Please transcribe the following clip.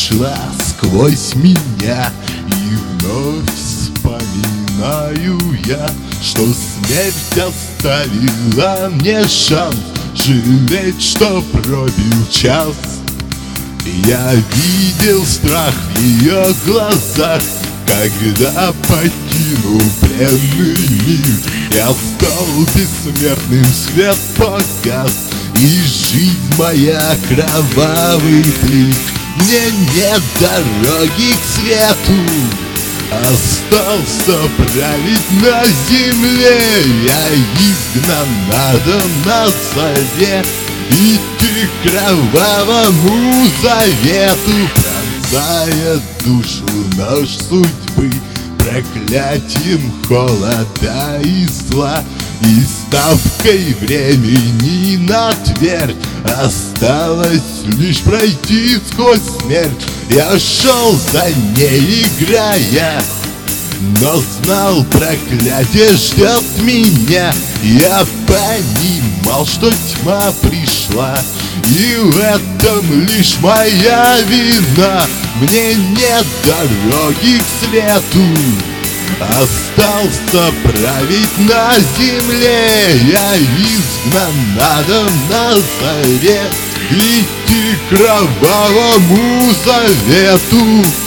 прошла сквозь меня, и вновь вспоминаю я, что смерть оставила мне шанс жалеть, что пробил час. Я видел страх в ее глазах, когда покинул пленный мир. Я стал бессмертным, свет погас, и жизнь моя кровавый плит. Мне нет дороги к свету, остался править на земле. Я изгнан надо на заре, идти к кровавому завету, пронзая душу нож судьбы проклятием холода и зла. И ставкой времени на твердь осталось лишь пройти сквозь смерть. Я шел за ней, играя, но знал, проклятие ждет меня. Я понимал, что тьма пришла, и в этом лишь моя вина. Мне нет дороги к свету, остался править на земле. Я изгнан надо на заре, идти к кровавому завету.